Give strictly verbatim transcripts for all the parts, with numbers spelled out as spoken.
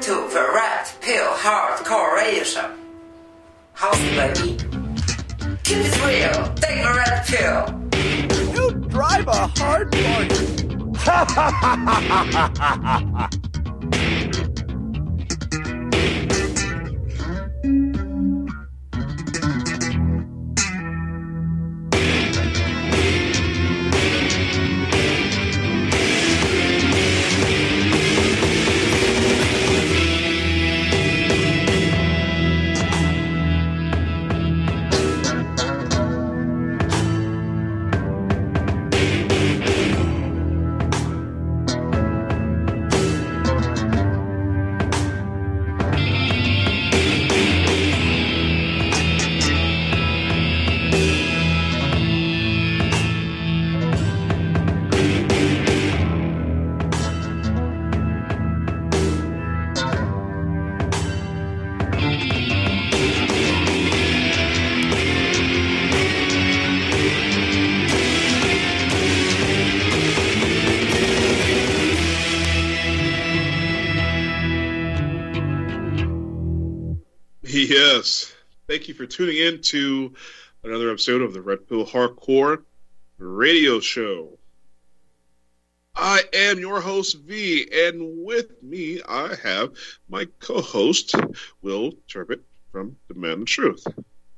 to the Red Pill Hardcore Radio Show. How's baby? Keep it real, take the red pill. You drive a hard bargain. Ha ha ha ha ha ha. Yes. Thank you for tuning in to another episode of the Red Pill Hardcore Radio Show. I am your host, V, and with me I have my co-host, Will Turbot from Demand the Truth.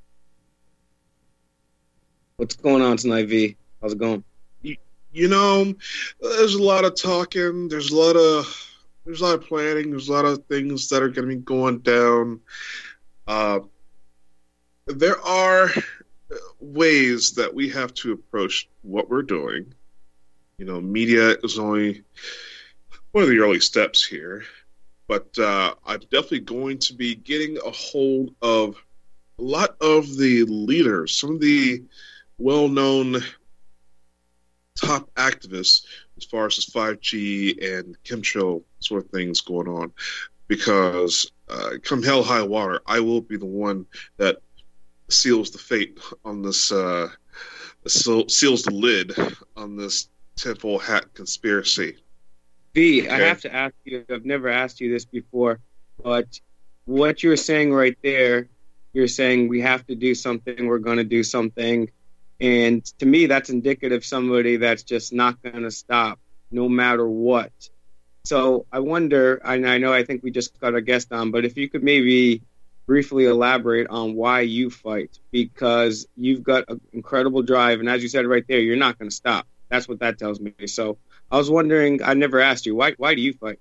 What's going on tonight, V? How's it going? You, you know, there's a lot of talking, there's a lot of there's a lot of planning, there's a lot of things that are going to be going down. Uh, there are ways that we have to approach what we're doing. You know, media is only one of the early steps here, but uh, I'm definitely going to be getting a hold of a lot of the leaders, some of the well-known top activists as far as this five G and chemtrail sort of things going on, because Uh, come hell high water, I will be the one that seals the fate on this, uh, seals the lid on this tinfoil hat conspiracy. V, okay? I have to ask you, I've never asked you this before, but what you're saying right there, you're saying we have to do something, we're going to do something, and to me that's indicative of somebody that's just not going to stop no matter what. So I wonder, and I know I think we just got our guest on, but if you could maybe briefly elaborate on why you fight, because you've got an incredible drive, and as you said right there, you're not going to stop. That's what that tells me. So I was wondering, I never asked you, why why do you fight?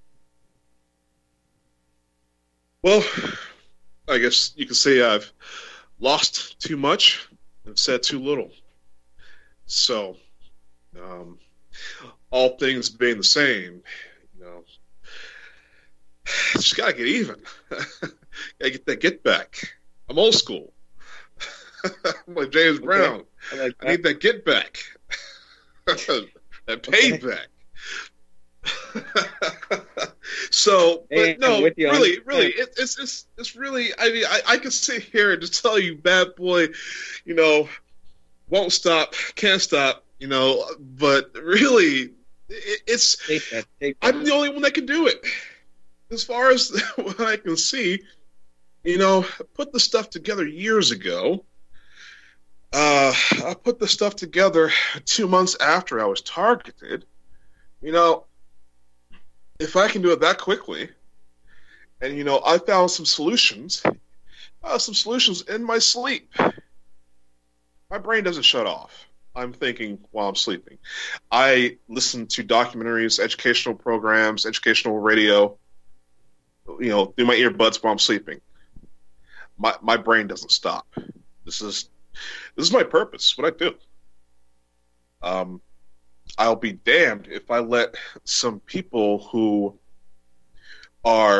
Well, I guess you could say I've lost too much and said too little. So, um, all things being the same, you know, just gotta get even. Gotta get that get back. I'm old school. I'm like James Brown. Okay. I, like I need that get back. That payback. So, but hey, no, really, really, yeah. it, it's it's it's really. I mean, I, I could sit here and just tell you, bad boy, you know, won't stop, can't stop, you know, but really. It's take that, take that. I'm the only one that can do it. As far as what I can see, you know, I put the stuff together years ago. Uh, I put the stuff together two months after I was targeted. You know, if I can do it that quickly, and, you know, I found some solutions, uh, some solutions in my sleep. My brain doesn't shut off. I'm thinking while I'm sleeping. I listen to documentaries, educational programs, educational radio, you know, through my earbuds while I'm sleeping. My my brain doesn't stop. This is this is my purpose, what I do. Um, I'll be damned if I let some people who are,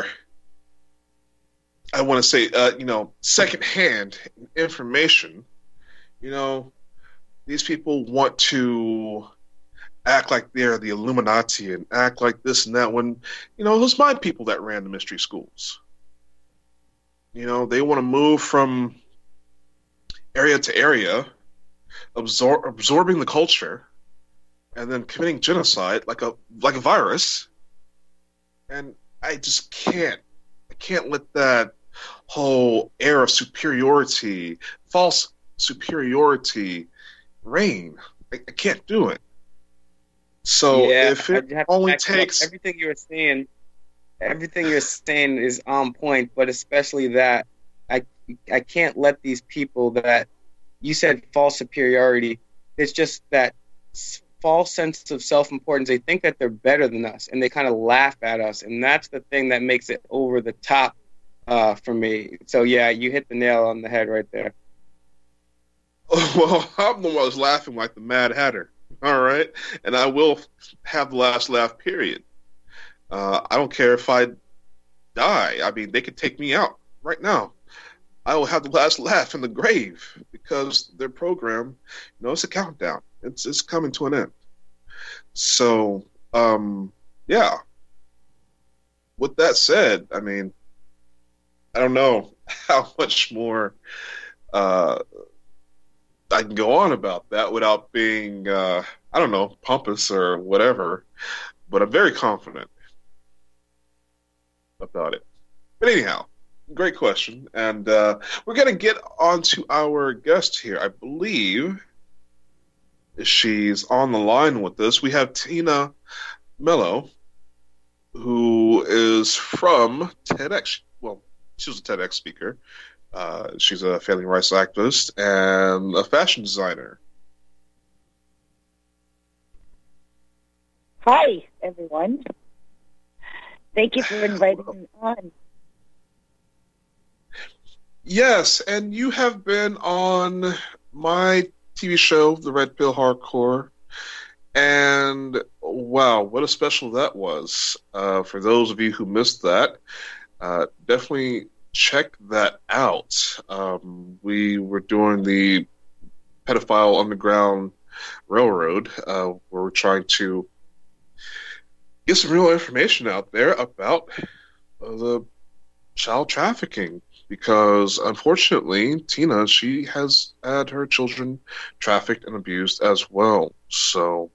I want to say, uh, you know, secondhand information, you know, these people want to act like they're the Illuminati and act like this and that when, you know, it was my people that ran the mystery schools. You know, they want to move from area to area, absor- absorbing the culture, and then committing genocide like a like a virus. And I just can't. I can't let that whole air of superiority, false superiority, reign. I, I can't do it. So yeah, if it I have to only back you up. takes, everything you're saying, everything you're saying is on point, but especially that I I can't let these people that you said false superiority. It's just that s- false sense of self-importance. They think that they're better than us, and they kind of laugh at us, and that's the thing that makes it over the top uh, for me. So yeah, you hit the nail on the head right there. well, I'm the one who's laughing like the Mad Hatter. All right, and I will have the last laugh. Period. Uh, I don't care if I die. I mean, they could take me out right now. I will have the last laugh in the grave because their program, you know, it's a countdown. It's it's coming to an end. So, um, yeah. With that said, I mean, I don't know how much more uh, I can go on about that without being, uh, I don't know, pompous or whatever. But I'm very confident about it. But anyhow, great question. And uh, we're going to get on to our guest here. I believe she's on the line with us. We have Tina Mello, who is from TEDx. Well, she was a TEDx speaker. Uh, she's a family rights activist and a fashion designer. Hi, everyone. Thank you for inviting me on. Yes, and you have been on my T V show, The Red Pill Hardcore, and wow, what a special that was. Uh, for those of you who missed that, uh, definitely check that out. Um, we were doing the Pedophile Underground Railroad, uh, where we're trying to get some real information out there about uh, the child trafficking. Because unfortunately, Tina, she has had her children trafficked and abused as well. So,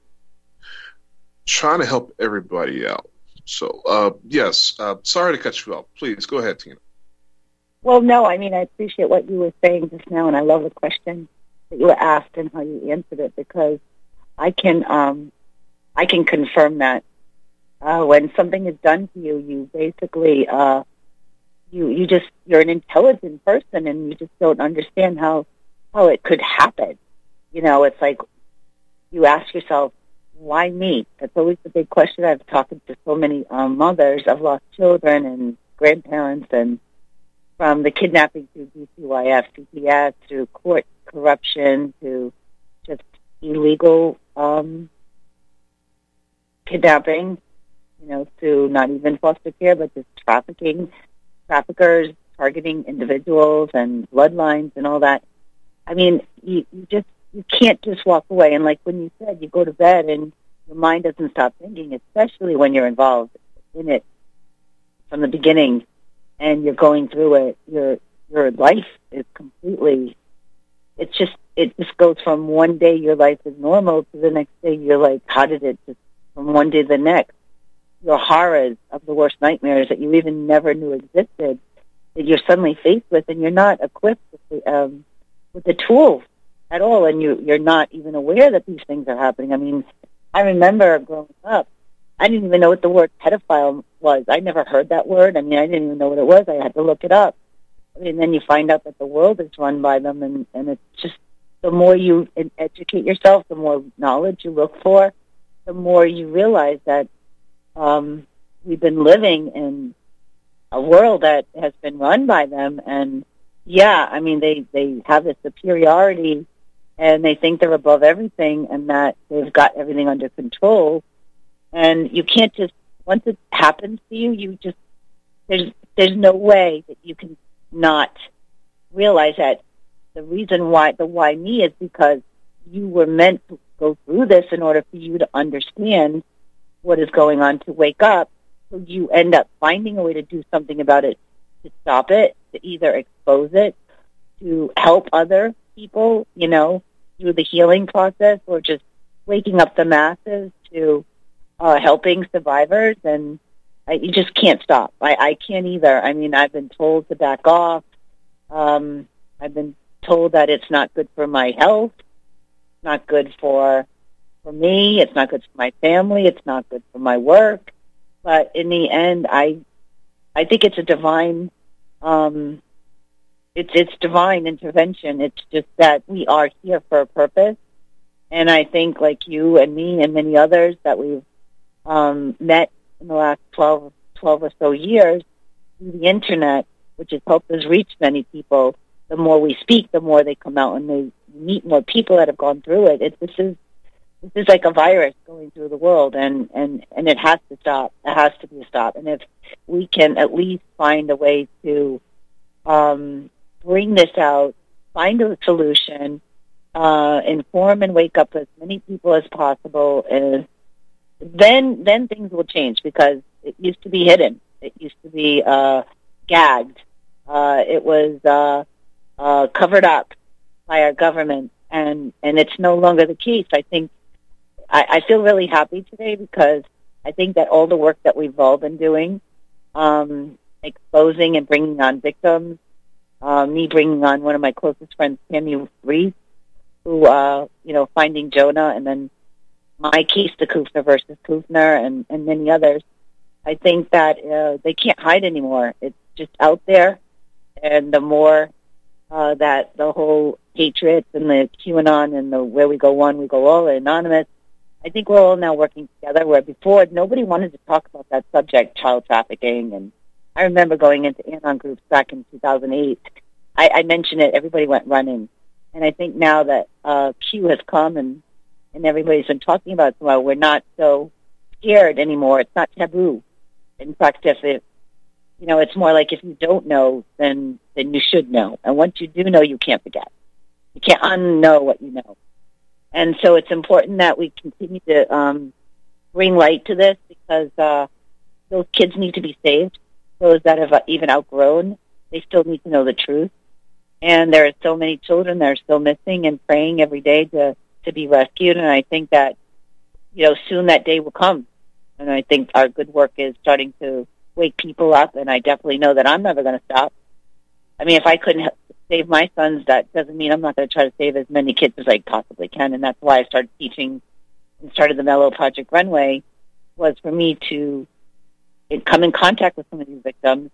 trying to help everybody out. So, uh, yes, uh, sorry to cut you off. Please, go ahead, Tina. Well, no, I mean, I appreciate what you were saying just now, and I love the question that you were asked and how you answered it, because I can, um, I can confirm that uh, when something is done to you, you basically... Uh, You, you just, you're an intelligent person and you just don't understand how, how it could happen. You know, it's like you ask yourself, why me? That's always the big question. I've talked to so many um, mothers of lost children and grandparents, and from the kidnapping to D C Y F, C P S, to court corruption, to just illegal um, kidnapping, you know, to not even foster care, but just trafficking. Traffickers targeting individuals and bloodlines and all that. I mean, you, you just you can't just walk away. And like when you said, you go to bed and your mind doesn't stop thinking, especially when you're involved in it from the beginning and you're going through it. Your your life is completely. It's just it just goes from one day your life is normal to the next day you're like, how did it just from one day to the next? Your horrors of the worst nightmares that you even never knew existed, that you're suddenly faced with, and you're not equipped with the, um, with the tools at all, and you, you're not even aware that these things are happening. I mean, I remember growing up, I didn't even know what the word pedophile was. I never heard that word. I mean, I didn't even know what it was. I had to look it up. I mean, then you find out that the world is run by them, and, and it's just the more you educate yourself, the more knowledge you look for, the more you realize that Um, we've been living in a world that has been run by them, and yeah, I mean, they, they have this superiority, and they think they're above everything, and that they've got everything under control, and you can't just, once it happens to you, you just, there's, there's no way that you can not realize that the reason why, the why me is because you were meant to go through this in order for you to understand what is going on, to wake up, so you end up finding a way to do something about it, to stop it, to either expose it, to help other people, you know, through the healing process, or just waking up the masses to uh, helping survivors. And I, you just can't stop. I, I can't either. I mean, I've been told to back off. Um, I've been told that it's not good for my health, not good for for me, it's not good for my family, it's not good for my work. But in the end, I I think it's a divine um, it's it's divine intervention. It's just that we are here for a purpose, and I think like you and me and many others that we've um, met in the last twelve, twelve or so years through the internet, which has helped us reach many people. The more we speak, the more they come out and they meet more people that have gone through it. it this is this is like a virus going through the world, and, and, and it has to stop. It has to be a stop. And if we can at least find a way to um, bring this out, find a solution, uh, inform and wake up as many people as possible, and then then things will change, because it used to be hidden. It used to be uh, gagged. Uh, it was uh, uh, covered up by our government, and, and it's no longer the case. I think I, I feel really happy today, because I think that all the work that we've all been doing, um, exposing and bringing on victims, uh, me bringing on one of my closest friends, Tammy Reese, who, uh, you know, finding Jonah, and then my case to Kufner versus Kufner, and, and many others. I think that uh, they can't hide anymore. It's just out there, and the more uh, that the whole Patriots and the QAnon and the Where We Go One, We Go All, Anonymous, I think we're all now working together, where before nobody wanted to talk about that subject, child trafficking. And I remember going into Anon groups back in two thousand eight. I, I mentioned it, everybody went running. And I think now that uh, Q has come and, and everybody's been talking about it, well, we're not so scared anymore. It's not taboo. In fact, if it, you know, it's more like if you don't know, then then you should know. And once you do know, you can't forget. You can't unknow what you know. And so it's important that we continue to um, bring light to this, because uh, those kids need to be saved. Those that have uh, even outgrown, they still need to know the truth. And there are so many children that are still missing, and praying every day to, to be rescued. And I think that, you know, soon that day will come. And I think our good work is starting to wake people up, and I definitely know that I'm never going to stop. I mean, if I couldn't save my sons, that doesn't mean I'm not going to try to save as many kids as I possibly can. And that's why I started teaching and started the Mellow Project Runway, was for me to come in contact with some of these victims,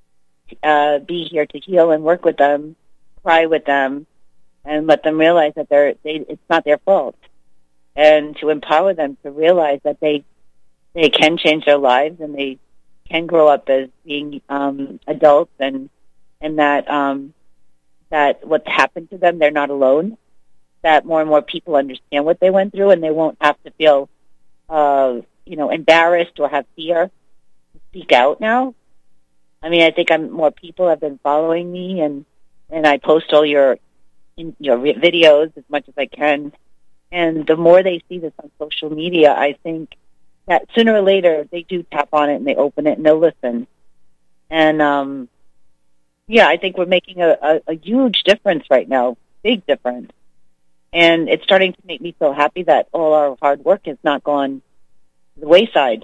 uh, be here to heal and work with them, cry with them, and let them realize that they're, they, it's not their fault, and to empower them to realize that they they can change their lives, and they can grow up as being um, adults, and and that um, that what happened to them, they're not alone, that more and more people understand what they went through, and they won't have to feel uh, you know, embarrassed or have fear to speak out now. I mean, I think I'm, more people have been following me, and, and I post all your in, your videos as much as I can. And the more they see this on social media, I think that sooner or later they do tap on it and they open it and they'll listen. And, um, yeah, I think we're making a, a, a huge difference right now, big difference. And it's starting to make me feel happy that all our hard work has not gone to the wayside.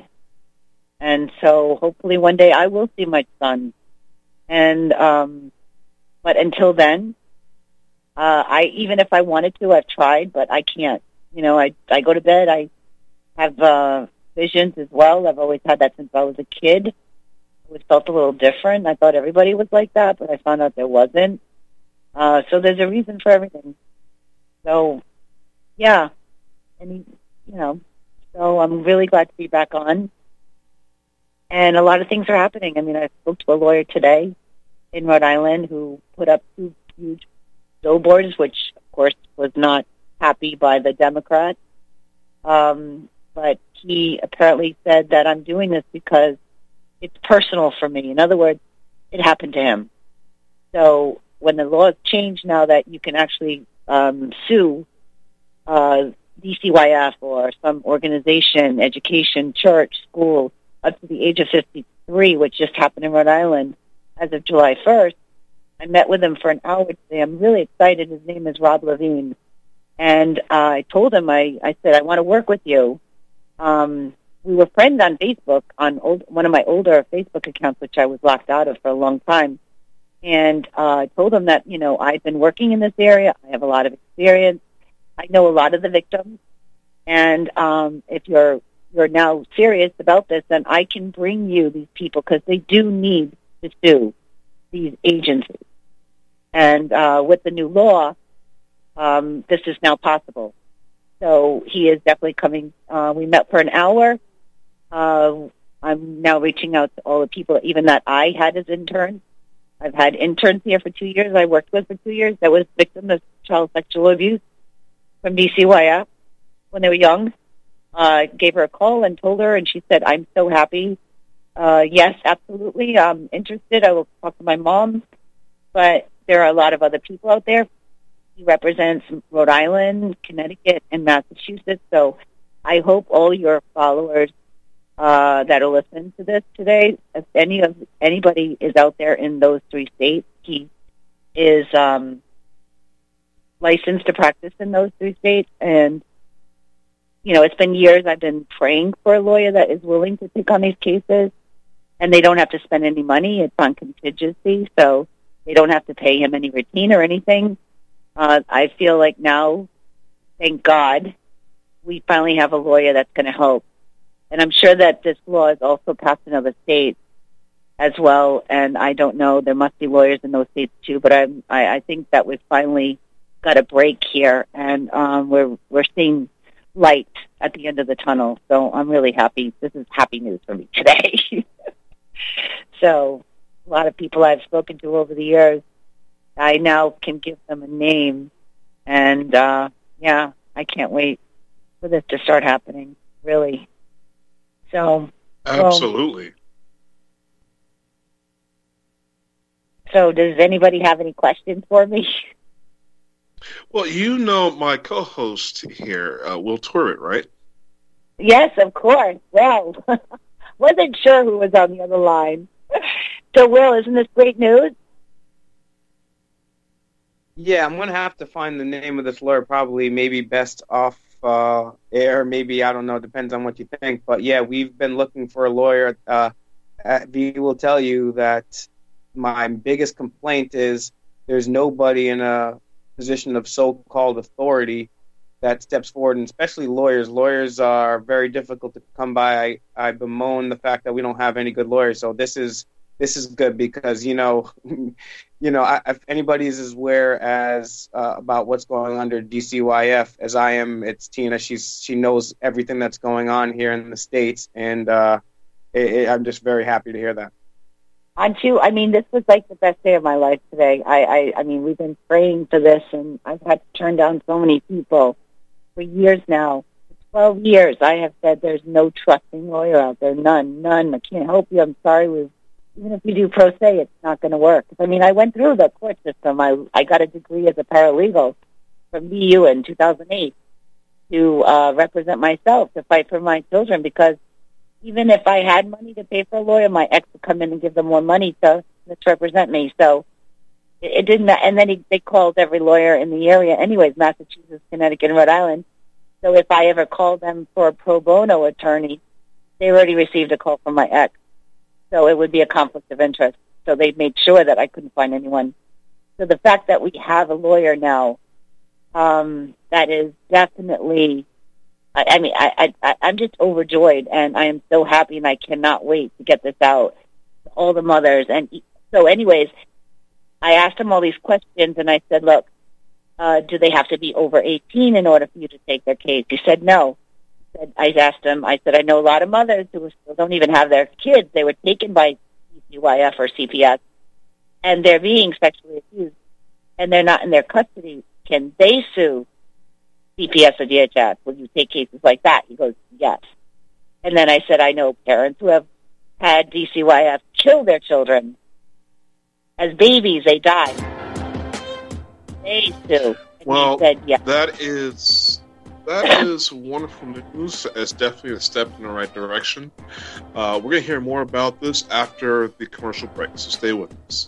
And so hopefully one day I will see my son. And, um, but until then, uh, I, even if I wanted to, I've tried, but I can't. You know, I, I go to bed, I have, uh, visions as well. I've always had that since I was a kid. It always felt a little different. I thought everybody was like that, but I found out there wasn't. Uh, so there's a reason for everything. So, yeah. And, you know, so I'm really glad to be back on. And a lot of things are happening. I mean, I spoke to a lawyer today in Rhode Island who put up two huge billboards, which, of course, was not happy by the Democrats. Um, but he apparently said that I'm doing this because it's personal for me. In other words, it happened to him. So when the laws change now that you can actually um, sue uh, D C Y F or some organization, education, church, school, up to the age of fifty-three, which just happened in Rhode Island as of July first, I met with him for an hour today. I'm really excited. His name is Rob Levine. And uh, I told him, I, I said, I want to work with you. Um, we were friends on Facebook, on old, one of my older Facebook accounts, which I was locked out of for a long time. And uh, I told him that, you know, I've been working in this area. I have a lot of experience. I know a lot of the victims. And um, if you're you're now serious about this, then I can bring you these people because they do need to sue these agencies. And uh, with the new law, um, this is now possible. So he is definitely coming. Uh, we met for an hour. Uh, I'm now reaching out to all the people, even that I had as interns. I've had interns here for two years. I worked with for two years that was victims of child sexual abuse from D C Y F when they were young. I uh, gave her a call and told her, and she said, I'm so happy. Uh, yes, absolutely. I'm interested. I will talk to my mom. But there are a lot of other people out there. He represents Rhode Island, Connecticut, and Massachusetts. So I hope all your followers uh, that will listen to this today, if any of anybody is out there in those three states, he is um, licensed to practice in those three states. And, you know, it's been years I've been praying for a lawyer that is willing to take on these cases, and they don't have to spend any money. It's on contingency, so they don't have to pay him any retainer or anything. Uh, I feel like now, thank God, we finally have a lawyer that's going to help. And I'm sure that this law is also passed in other states as well. And I don't know, there must be lawyers in those states too. But I'm, I, I think that we've finally got a break here, and um, we're we're seeing light at the end of the tunnel. So I'm really happy. This is happy news for me today. So a lot of people I've spoken to over the years, I now can give them a name. And, uh, yeah, I can't wait for this to start happening, really. So, absolutely. Well, so does anybody have any questions for me? Well, you know my co-host here, uh, Will Torrett, right? Yes, of course. Well, wasn't sure who was on the other line. So, Will, isn't this great news? Yeah, I'm going to have to find the name of this lawyer, probably maybe best off uh, air, maybe, I don't know, depends on what you think. But, yeah, we've been looking for a lawyer. Uh, V will tell you that my biggest complaint is there's nobody in a position of so-called authority that steps forward, and especially lawyers. Lawyers are very difficult to come by. I, I bemoan the fact that we don't have any good lawyers. So this is this is good because, you know, you know, I, if anybody's as aware as uh, about what's going on under D C Y F as I am, it's Tina. She's she knows everything that's going on here in the States, and uh, it, it, I'm just very happy to hear that. On too, I mean, this was like the best day of my life today. I, I, I mean, we've been praying for this, and I've had to turn down so many people for years now. For twelve years, I have said there's no trusting lawyer out there. None, none. I can't help you. I'm sorry. We've, even if you do pro se, it's not going to work. I mean, I went through the court system. I, I got a degree as a paralegal from B U in two thousand eight to uh, represent myself, to fight for my children, because even if I had money to pay for a lawyer, my ex would come in and give them more money to misrepresent me. So it, it didn't. And then he, they called every lawyer in the area, anyways, Massachusetts, Connecticut, and Rhode Island. So if I ever called them for a pro bono attorney, they already received a call from my ex. So it would be a conflict of interest. So they made sure that I couldn't find anyone. So the fact that we have a lawyer now, um, that is definitely. I mean, I, I, I'm just overjoyed, and I am so happy, and I cannot wait to get this out to all the mothers. And so anyways, I asked him all these questions, and I said, look, uh, do they have to be over eighteen in order for you to take their case? He said, no. He said, I asked him, I said, I know a lot of mothers who still don't even have their kids. They were taken by D C Y F or C P S, and they're being sexually abused, and they're not in their custody. Can they sue C P S or D H S? Will you take cases like that? He goes, yes. And then I said, I know parents who have had D C Y F kill their children. As babies, they die. They sue. And well, he said, yes. that is that is wonderful news. It's definitely a step in the right direction. Uh, we're going to hear more about this after the commercial break, so stay with us.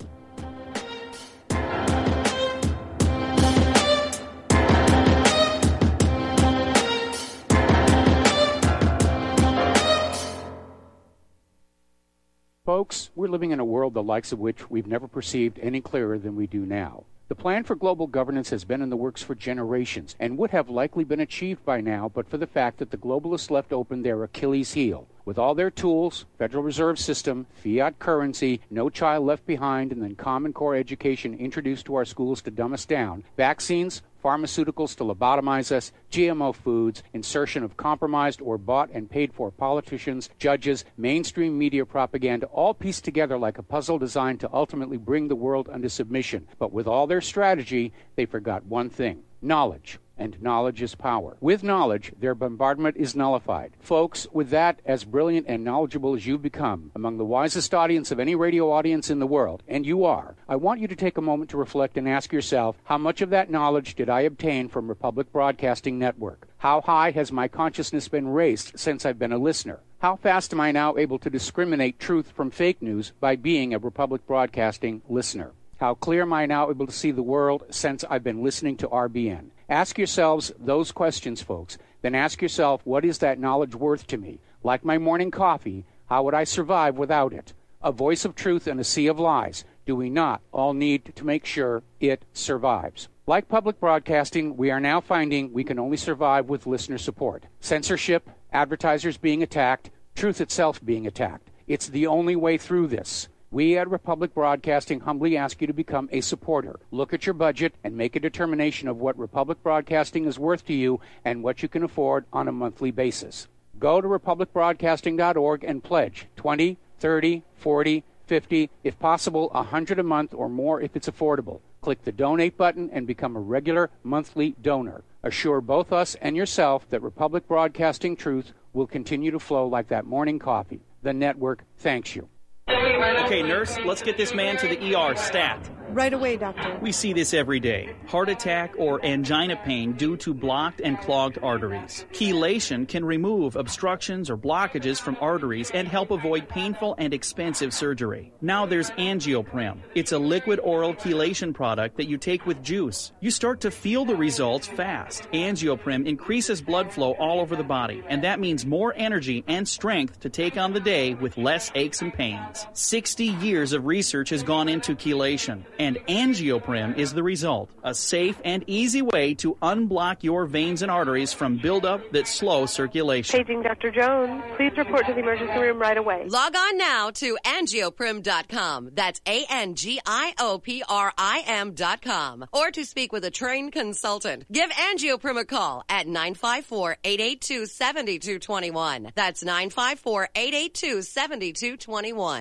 Folks, we're living in a world the likes of which we've never perceived any clearer than we do now. The plan for global governance has been in the works for generations and would have likely been achieved by now but for the fact that the globalists left open their Achilles heel. With all their tools, Federal Reserve System, fiat currency, no child left behind, and then Common Core education introduced to our schools to dumb us down, vaccines, pharmaceuticals to lobotomize us, G M O foods, insertion of compromised or bought and paid for politicians, judges, mainstream media propaganda, all pieced together like a puzzle designed to ultimately bring the world under submission. But with all their strategy, they forgot one thing: knowledge. And knowledge is power. With knowledge, their bombardment is nullified. Folks, with that, as brilliant and knowledgeable as you've become, among the wisest audience of any radio audience in the world, and you are, I want you to take a moment to reflect and ask yourself, how much of that knowledge did I obtain from Republic Broadcasting Network? How high has my consciousness been raised since I've been a listener? How fast am I now able to discriminate truth from fake news by being a Republic Broadcasting listener? How clear am I now able to see the world since I've been listening to R B N? Ask yourselves those questions, folks. Then ask yourself, what is that knowledge worth to me? Like my morning coffee, how would I survive without it? A voice of truth in a sea of lies. Do we not all need to make sure it survives? Like public broadcasting, we are now finding we can only survive with listener support. Censorship, advertisers being attacked, truth itself being attacked. It's the only way through this. We at Republic Broadcasting humbly ask you to become a supporter. Look at your budget and make a determination of what Republic Broadcasting is worth to you and what you can afford on a monthly basis. Go to republic broadcasting dot org and pledge twenty, thirty, forty, fifty, if possible one hundred a month or more if it's affordable. Click the donate button and become a regular monthly donor. Assure both us and yourself that Republic Broadcasting truth will continue to flow like that morning coffee. The network thanks you. Okay, nurse, let's get this man to the E R stat. Right away, doctor. We see this every day. Heart attack or angina pain due to blocked and clogged arteries. Chelation can remove obstructions or blockages from arteries and help avoid painful and expensive surgery. Now there's Angioprim. It's a liquid oral chelation product that you take with juice. You start to feel the results fast. Angioprim increases blood flow all over the body, and that means more energy and strength to take on the day with less aches and pains. sixty years of research has gone into chelation, and Angioprim is the result. A safe and easy way to unblock your veins and arteries from buildup that slow circulation. Paging Doctor Jones. Please report to the emergency room right away. Log on now to angioprim dot com. That's A N G I O P R I M dot com. Or to speak with a trained consultant, give Angioprim a call at nine five four, eight eight two, seven two two one. That's nine five four, eight eight two, seven two two one.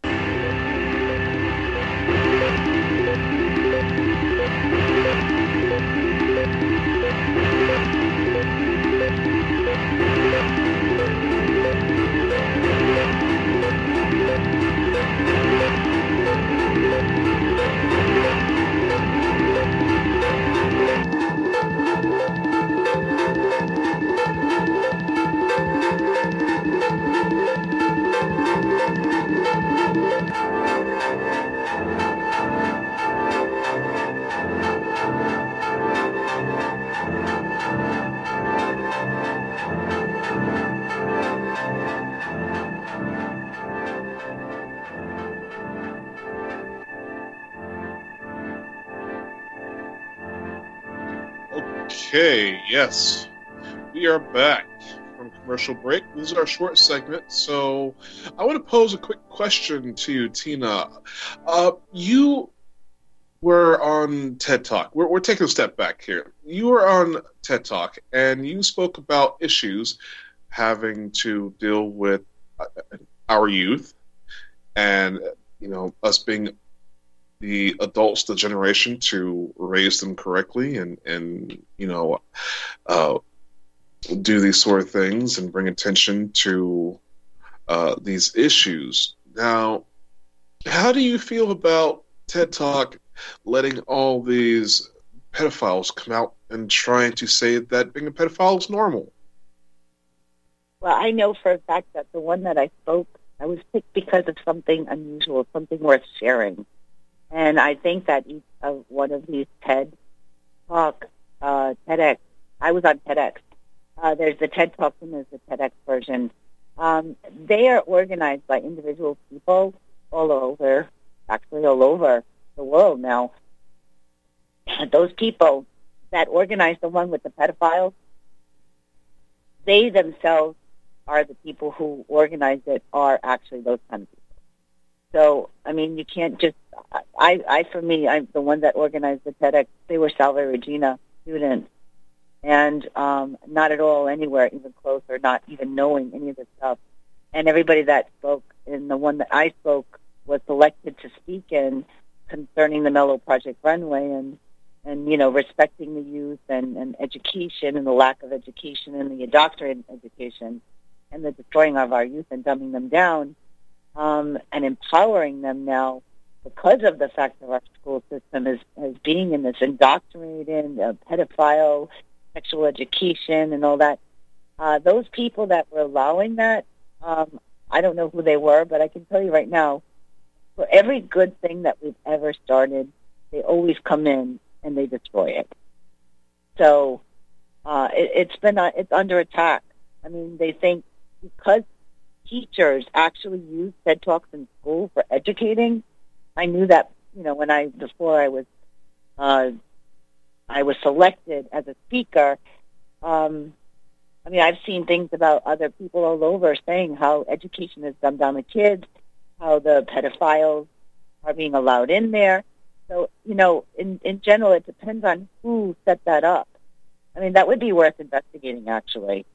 Okay, yes, we are back from commercial break. This is our short segment, so I want to pose a quick question to you, Tina. Uh, you were on TED Talk. We're, we're taking a step back here. You were on TED Talk, and you spoke about issues having to deal with uh, our youth and, you know, us being the adults, the generation, to raise them correctly and, and you know, uh, do these sort of things and bring attention to uh, these issues. Now, how do you feel about TED Talk letting all these pedophiles come out and trying to say that being a pedophile is normal? Well, I know for a fact that the one that I spoke, I was picked because of something unusual, something worth sharing. And I think that each of one of these TED Talk, uh, TEDx, I was on TEDx. Uh, there's the TED Talk and there's the TEDx version. Um, they are organized by individual people all over, actually all over the world now. Those people that organized the one with the pedophiles, they themselves are the people who organized it, are actually those kind of people. So, I mean, you can't just, I, I for me, I'm the one that organized the TEDx, they were Salve Regina students, and um, not at all anywhere even close, or not even knowing any of this stuff. And everybody that spoke, and the one that I spoke was selected to speak in concerning the Mellow Project Runway, and, and you know, respecting the youth, and, and education, and the lack of education, and the indoctrinated education, and the destroying of our youth and dumbing them down, um, and empowering them now because of the fact that our school system is, is being in this indoctrinated, uh, pedophile, sexual education, and all that. Uh, those people that were allowing that, um, I don't know who they were, but I can tell you right now, for every good thing that we've ever started, they always come in and they destroy it. So uh, it, it's been uh, it's under attack. I mean, they think because teachers actually use TED Talks in school for educating. I knew that, you know, when I before I was uh, I was selected as a speaker. Um, I mean, I've seen things about other people all over saying how education has dumbed down the kids, how the pedophiles are being allowed in there. So, you know, in, in general, it depends on who set that up. I mean, that would be worth investigating, actually.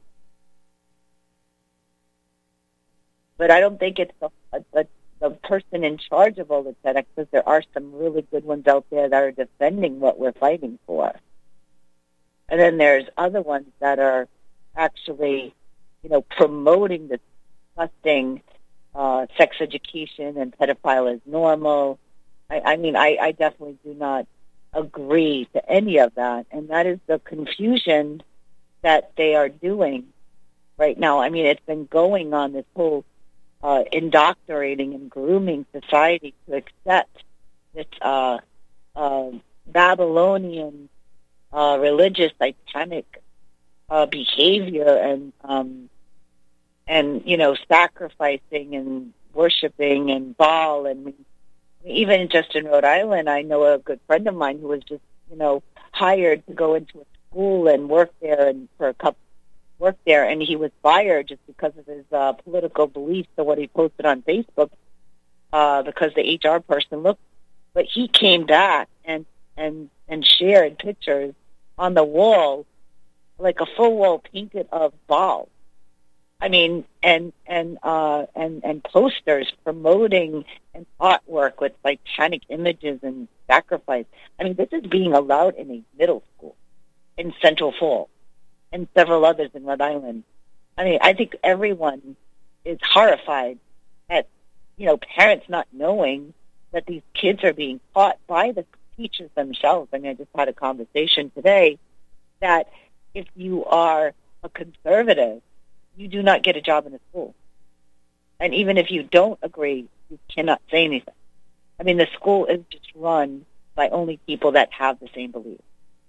But I don't think it's the, the, the person in charge of all the TEDx, because there are some really good ones out there that are defending what we're fighting for. And then there's other ones that are actually, you know, promoting this disgusting uh, sex education and pedophile is normal. I, I mean, I, I definitely do not agree to any of that. And that is the confusion that they are doing right now. I mean, it's been going on, this whole uh, indoctrinating and grooming society to accept this uh, uh, Babylonian uh, religious satanic uh, behavior, and um, and you know, sacrificing and worshiping and Baal. And even just in Rhode Island, I know a good friend of mine who was just, you know, hired to go into a school and work there and for a couple work there, and he was fired just because of his uh, political beliefs or what he posted on Facebook, uh, because the H R person looked. But he came back and and and shared pictures on the wall, like a full wall painted of Baal. I mean, and and uh, and and posters promoting and artwork with satanic images and sacrifice. I mean, this is being allowed in a middle school in Central Falls and several others in Rhode Island. I mean, I think everyone is horrified at, you know, parents not knowing that these kids are being taught by the teachers themselves. I mean, I just had a conversation today that if you are a conservative, you do not get a job in a school. And even if you don't agree, you cannot say anything. I mean, the school is just run by only people that have the same beliefs.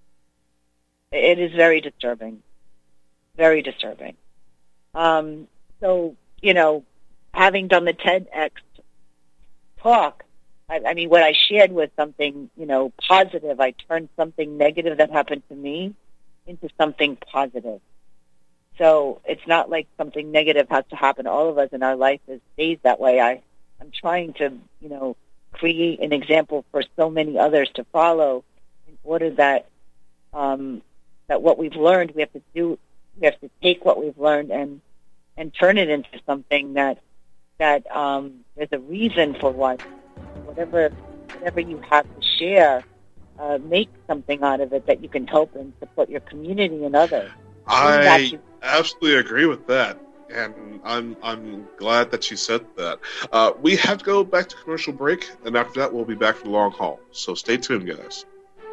It is very disturbing, very disturbing. Um, so, you know, having done the TEDx talk, I, I mean, what I shared was something, you know, positive. I turned something negative that happened to me into something positive. So it's not like something negative has to happen to all of us in our life. It stays that way. I, I'm trying to, you know, create an example for so many others to follow in order that um, that what we've learned, we have to do, we have to take what we've learned and and turn it into something that that um, there's a reason for what, whatever whatever you have to share, uh, make something out of it that you can help and support your community and others. I absolutely agree with that, and I'm I'm glad that you said that. Uh, we have to go back to commercial break, and after that, we'll be back for the long haul. So stay tuned, guys.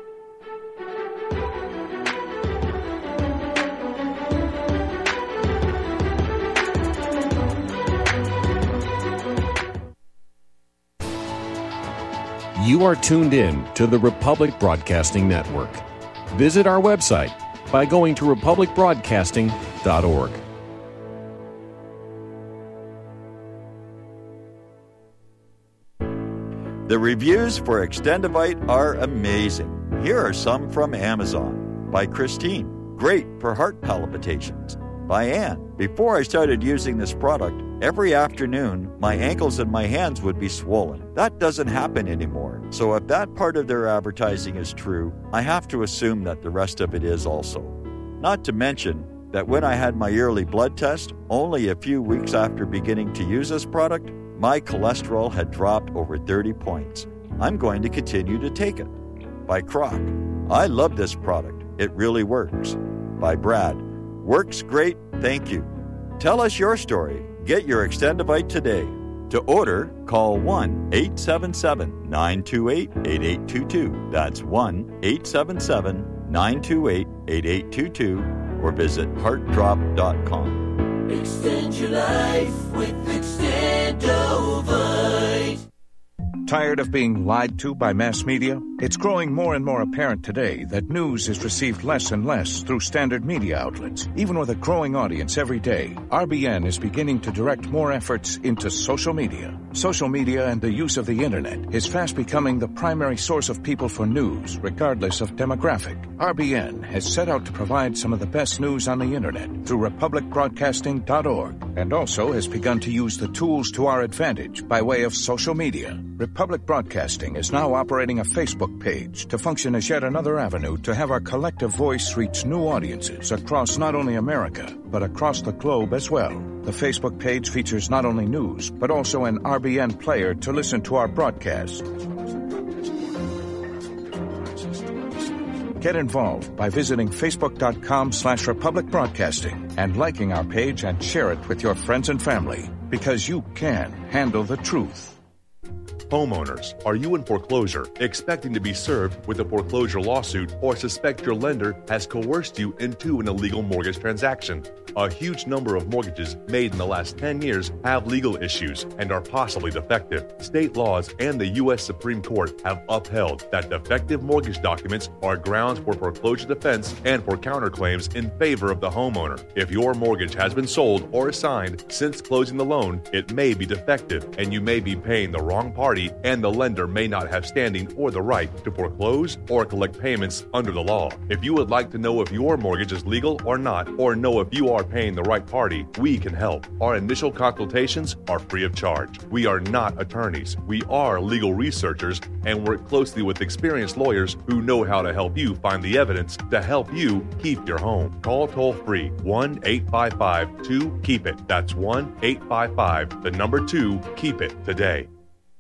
You are tuned in to the Republic Broadcasting Network. Visit our website by going to republic broadcasting dot org. The reviews for Extendivite are amazing. Here are some from Amazon. By Christine, great for heart palpitations. By Anne, before I started using this product, every afternoon my ankles and my hands would be swollen. That doesn't happen anymore. So if that part of their advertising is true, I have to assume that the rest of it is also. Not to mention that when I had my yearly blood test, only a few weeks after beginning to use this product, my cholesterol had dropped over thirty points. I'm going to continue to take it. By Croc, I love this product. It really works. By Brad, works great, thank you. Tell us your story. Get your Extendivite today. To order, call one eight seven seven, nine two eight, eight eight two two. That's one eight seven seven, nine two eight, eight eight two two or visit heart drop dot com. Extend your life with Extendovite. Tired of being lied to by mass media? It's growing more and more apparent today that news is received less and less through standard media outlets. Even with a growing audience every day, R B N is beginning to direct more efforts into social media. Social media and the use of the internet is fast becoming the primary source of people for news, regardless of demographic. R B N has set out to provide some of the best news on the internet through republic broadcasting dot org and also has begun to use the tools to our advantage by way of social media. Republic Broadcasting is now operating a Facebook page to function as yet another avenue to have our collective voice reach new audiences across not only America, but across the globe as well. The Facebook page features not only news, but also an R B N player to listen to our broadcast. Get involved by visiting facebook.com slash Republic Broadcasting and liking our page and share it with your friends and family, because you can handle the truth. Homeowners, are you in foreclosure, expecting to be served with a foreclosure lawsuit, or suspect your lender has coerced you into an illegal mortgage transaction? A huge number of mortgages made in the last ten years have legal issues and are possibly defective. State laws and the U S Supreme Court have upheld that defective mortgage documents are grounds for foreclosure defense and for counterclaims in favor of the homeowner. If your mortgage has been sold or assigned since closing the loan, it may be defective and you may be paying the wrong party, and the lender may not have standing or the right to foreclose or collect payments under the law. If you would like to know if your mortgage is legal or not, or know if you are paying the right party, we can help. Our initial consultations are free of charge. We are not attorneys. We are legal researchers and work closely with experienced lawyers who know how to help you find the evidence to help you keep your home. Call toll free one eight five five, two, keep it. That's one eight five five, the number two, keep it today.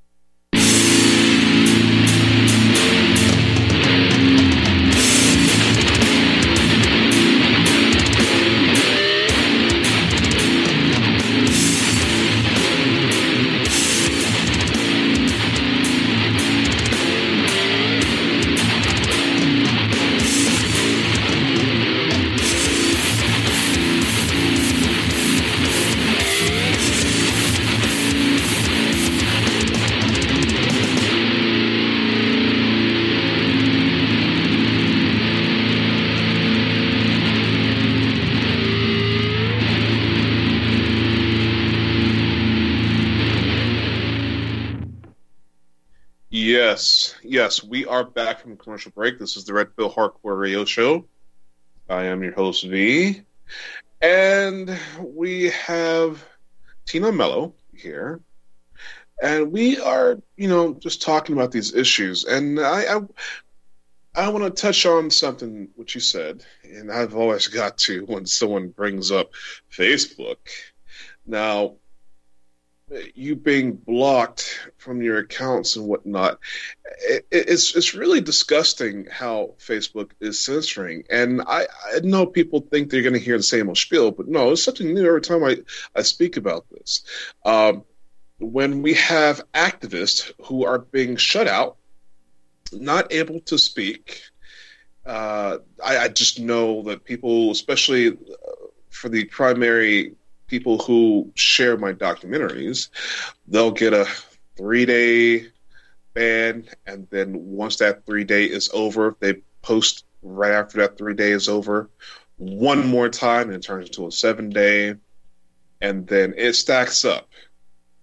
Yes, yes, we are back from commercial break. This is the Red Pill Hardcore Radio Show. I am your host, V. And we have Tina Mello here. And we are, you know, just talking about these issues. And I I, I want to touch on something which you said, and I've always got to when someone brings up Facebook. Now, you being blocked from your accounts and whatnot, it, it's it's really disgusting how Facebook is censoring. And I, I know people think they're going to hear the same old spiel, but no, it's something new every time I, I speak about this. Um, when we have activists who are being shut out, not able to speak, uh, I, I just know that people, especially for the primary people who share my documentaries, they'll get a three-day ban, and then once that three-day is over, they post right after that three-day is over one more time, and it turns into a seven-day, and then it stacks up.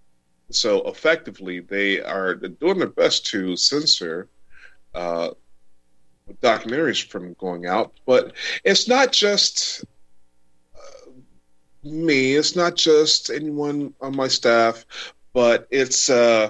So effectively, they are doing their best to censor uh, documentaries from going out. But it's not just uh, me. It's not just anyone on my staff. But it's uh,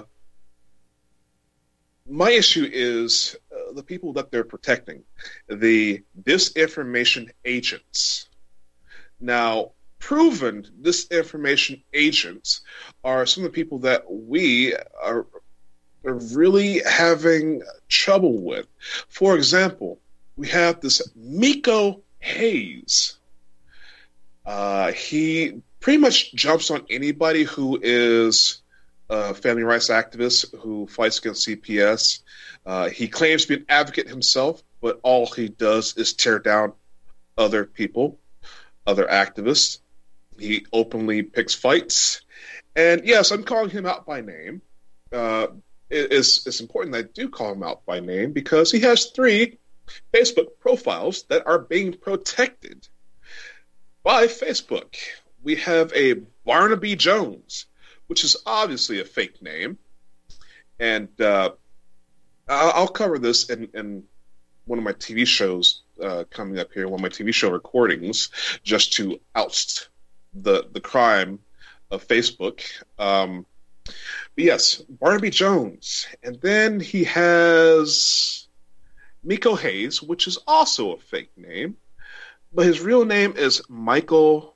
my issue is uh, the people that they're protecting, the disinformation agents. Now, proven disinformation agents are some of the people that we are, are really having trouble with. For example, we have this Miko Hayes. Uh, he pretty much jumps on anybody who is a family rights activist who fights against C P S. Uh, he claims to be an advocate himself, but all he does is tear down other people, other activists. He openly picks fights. And yes, I'm calling him out by name. Uh, it, it's, it's important that I do call him out by name because he has three Facebook profiles that are being protected by Facebook. We have a Barnaby Jones, which is obviously a fake name. And uh, I'll, I'll cover this in, in one of my T V shows uh, coming up here, one of my T V show recordings, just to oust the the crime of Facebook. Um, but yes, Barnaby Jones. And then he has Miko Hayes, which is also a fake name. But his real name is Michael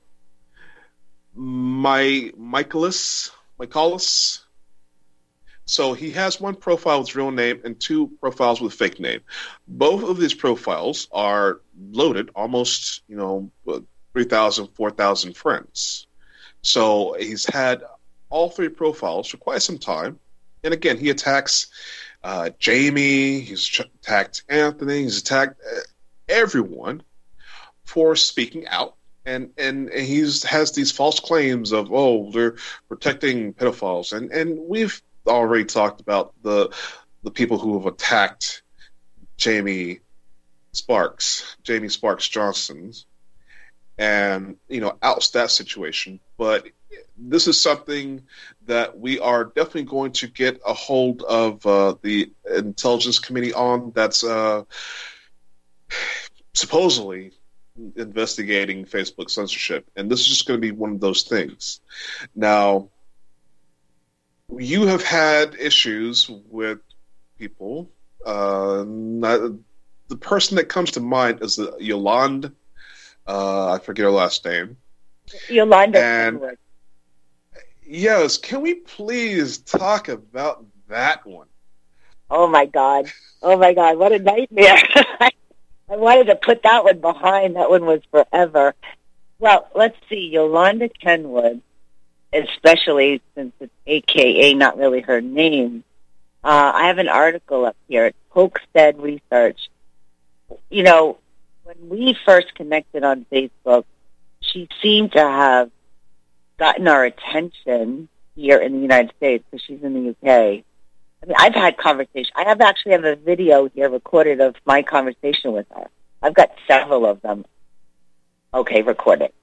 My Michaelis. Michaelis. So he has one profile with his real name and two profiles with a fake name. Both of these profiles are loaded, almost, you know, three thousand, four thousand friends. So he's had all three profiles for quite some time. And again, he attacks uh, Jamie, he's attacked Anthony, he's attacked everyone for speaking out. And and, and he's has these false claims of, oh, they're protecting pedophiles. And, and we've already talked about the the people who have attacked Jamie Sparks, Jamie Sparks Johnson, and, you know, oust that situation. But this is something that we are definitely going to get a hold of uh, the Intelligence Committee on. That's uh, supposedly investigating Facebook censorship. And this is just going to be one of those things. Now, you have had issues with people. Uh, not, the person that comes to mind is the Yolanda. Uh, I forget her last name. Yolanda. And yes, can we please talk about that one? Oh my God! Oh my God! What a nightmare! I wanted to put that one behind. That one was forever. Well, let's see. Yolanda Kenwood, especially since it's A K A not really her name. Uh, I have an article up here at Polkstead Research. You know, when we first connected on Facebook, she seemed to have gotten our attention here in the United States because she's in the U K. I mean, I've had conversations. I have actually have a video here recorded of my conversation with her. I've got several of them. Okay, recorded.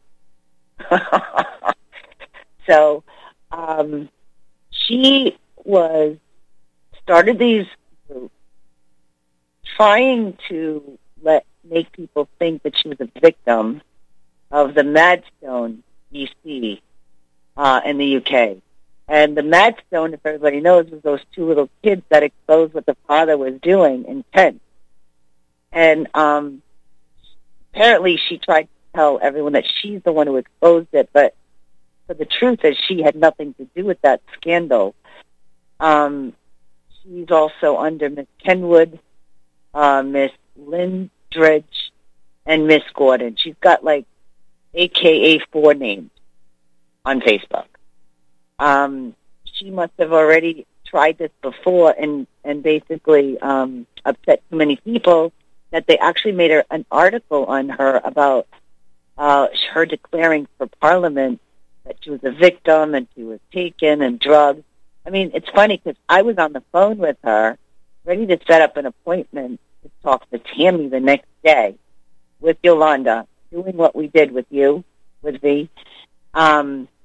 So, um, she was started these groups trying to let make people think that she was a victim of the Madstone E C uh, in the U K. And the Madstone, if everybody knows, was those two little kids that exposed what the father was doing in Kent. And um, apparently she tried to tell everyone that she's the one who exposed it, but but the truth is she had nothing to do with that scandal. Um, she's also under Miss Kenwood, uh, Miss Lindridge, and Miss Gordon. She's got like A K A four names on Facebook. Um, she must have already tried this before and, and basically um, upset too many people that they actually made her an article on her about uh, her declaring for Parliament that she was a victim and she was taken and drugged. I mean, it's funny because I was on the phone with her, ready to set up an appointment to talk to Tammy the next day with Yolanda, doing what we did with you, with V. Um,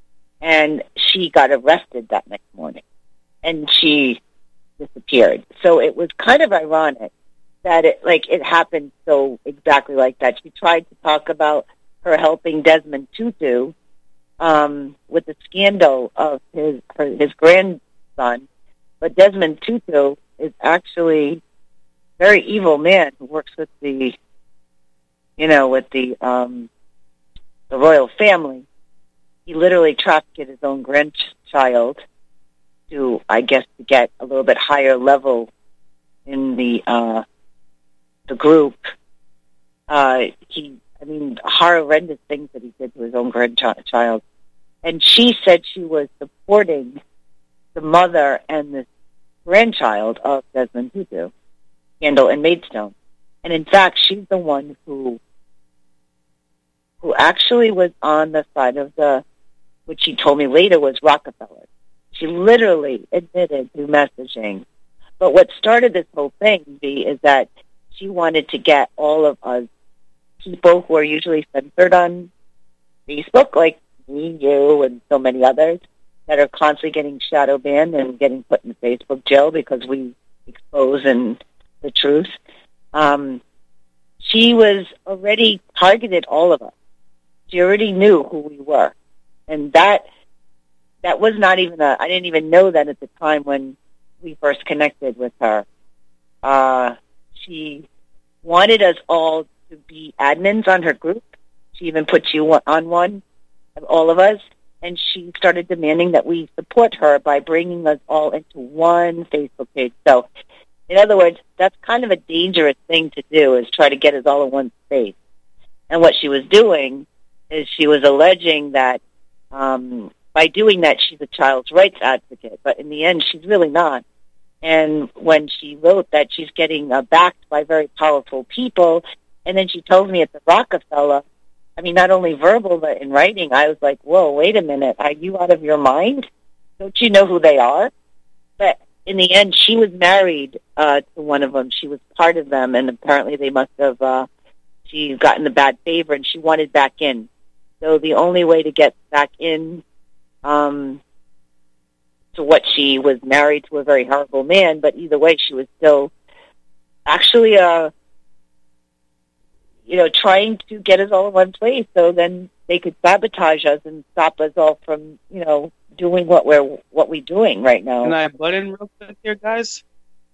and she got arrested that next morning, and she disappeared. So it was kind of ironic that it like it happened so exactly like that. She tried to talk about her helping Desmond Tutu um, with the scandal of his her, his grandson, but Desmond Tutu is actually a very evil man who works with the, you know, with the um, the royal family. He literally trafficked his own grandchild to, I guess, to get a little bit higher level in the uh, the group. Uh, he, I mean, horrendous things that he did to his own grandchild. And she said she was supporting the mother and the grandchild of Desmond Tutu, Scandal and Maidstone. And in fact, she's the one who who actually was on the side of the, which she told me later was Rockefeller. She literally admitted through messaging. But what started this whole thing, V, is that she wanted to get all of us people who are usually censored on Facebook, like me, you, and so many others, that are constantly getting shadow banned and getting put in Facebook jail because we expose and the truth. Um, she was already targeted all of us. She already knew who we were. And that that was not even a, I didn't even know that at the time when we first connected with her. Uh, she wanted us all to be admins on her group. She even put you on one, all of us, and she started demanding that we support her by bringing us all into one Facebook page. So, in other words, that's kind of a dangerous thing to do, is try to get us all in one space. And what she was doing is she was alleging that um, by doing that, she's a child's rights advocate, but in the end, she's really not. And when she wrote that she's getting uh, backed by very powerful people, and then she told me at the Rockefeller, I mean, not only verbal, but in writing, I was like, whoa, wait a minute, are you out of your mind? Don't you know who they are? But in the end, she was married uh, to one of them. She was part of them, and apparently they must have, uh, she's gotten the bad favor, and she wanted back in. So the only way to get back in um, to what she was married to a very horrible man, but either way, she was still actually, uh, you know, trying to get us all in one place so then they could sabotage us and stop us all from, you know, doing what we're what we're doing right now. Can I butt in real quick here, guys?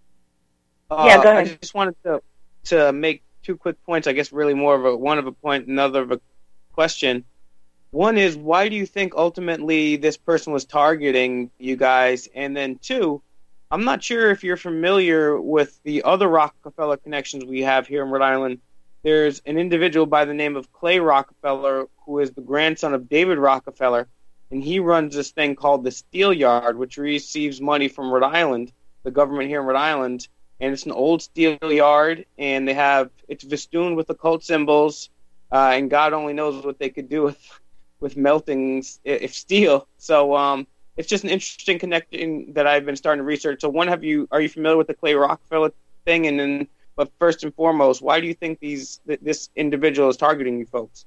Uh, yeah, go ahead. I just wanted to to make two quick points. I guess really more of a one of a point, another of a question. One is, why do you think ultimately this person was targeting you guys? And then two, I'm not sure if you're familiar with the other Rockefeller connections we have here in Rhode Island. There's an individual by the name of Clay Rockefeller, who is the grandson of David Rockefeller, and he runs this thing called the Steel Yard, which receives money from Rhode Island, the government here in Rhode Island, and it's an old steel yard, and they have, it's festooned with occult symbols, uh, and God only knows what they could do with with melting if steel. So um, it's just an interesting connection that I've been starting to research. So one, have you are you familiar with the Clay Rockefeller thing? And then, but first and foremost, why do you think these th- this individual is targeting you folks?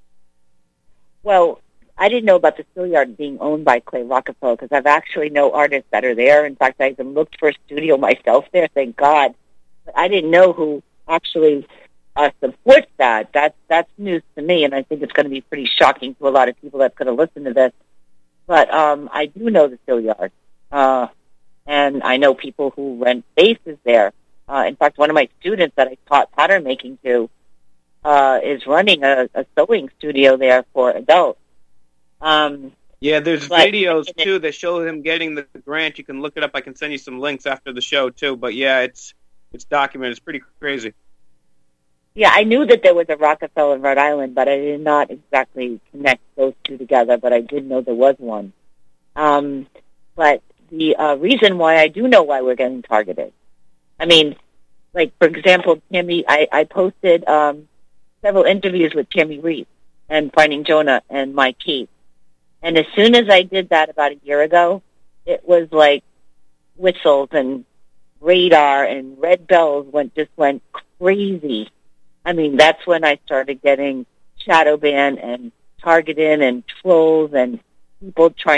Well, I didn't know about the Steel Yard being owned by Clay Rockefeller because I've actually know artists that are there. In fact, I even looked for a studio myself there, thank God. But I didn't know who actually uh, supports that. That's, that's news to me, and I think it's going to be pretty shocking to a lot of people that's going to listen to this. But um, I do know the Steel Yard, uh, and I know people who rent spaces there. Uh, in fact, one of my students that I taught pattern making to uh, is running a, a sewing studio there for adults. Um, yeah, there's but, videos, too, that show him getting the grant. You can look it up. I can send you some links after the show, too. But, yeah, it's it's documented. It's pretty crazy. Yeah, I knew that there was a Rockefeller in Rhode Island, but I did not exactly connect those two together, but I did know there was one. Um, but the uh, reason why I do know why we're getting targeted, I mean, like, for example, Tammy, I, I posted um, several interviews with Tammy Reese and Finding Jonah and Mike Keith. And as soon as I did that about a year ago, it was like whistles and radar and red bells went just went crazy. I mean, that's when I started getting shadow banned and targeted and trolls and people trying to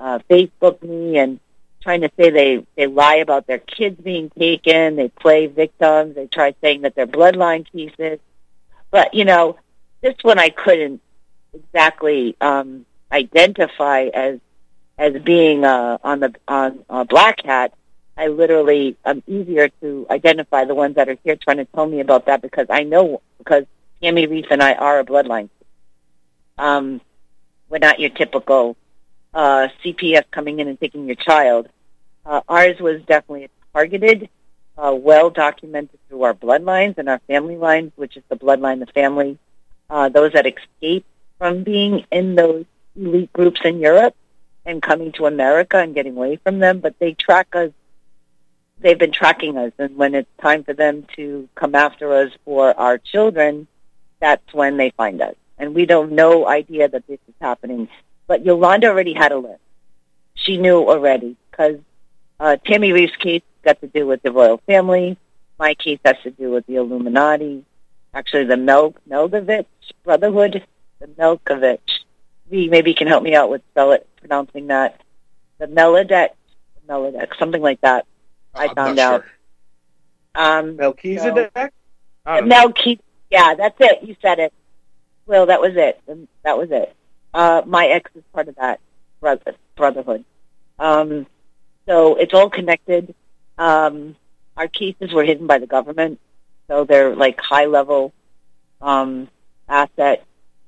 uh, Facebook me and trying to say they, they lie about their kids being taken. They play victims. They try saying that they're bloodline cases. But, you know, this one I couldn't exactly um, identify as as being uh, on the on uh, Black Hat. I literally am easier to identify the ones that are here trying to tell me about that because I know, because Tammy Reese and I are a bloodline. Um, we're not your typical uh, C P S coming in and taking your child. Uh, ours was definitely targeted, uh, well documented through our bloodlines and our family lines, which is the bloodline, the family, uh, those that escaped from being in those elite groups in Europe and coming to America and getting away from them. But they track us. They've been tracking us, and when it's time for them to come after us for our children, that's when they find us. And we don't no idea that this is happening. But Yolanda already had a list. She knew already, because uh, Tammy Reeves' case got to do with the royal family. My case has to do with the Illuminati. Actually, the Mel- Meldovich Brotherhood, the Melkovich. V, maybe you can help me out with spell it, pronouncing that. The Melodek, Melodek, something like that. I I'm found not out. Sure. Um, Melchizedek? so, Melchizedek. Yeah, that's it. You said it. Well, that was it. That was it. Uh, my ex is part of that brother, brotherhood. Um, so it's all connected. Um, our cases were hidden by the government, so they're like high-level um, asset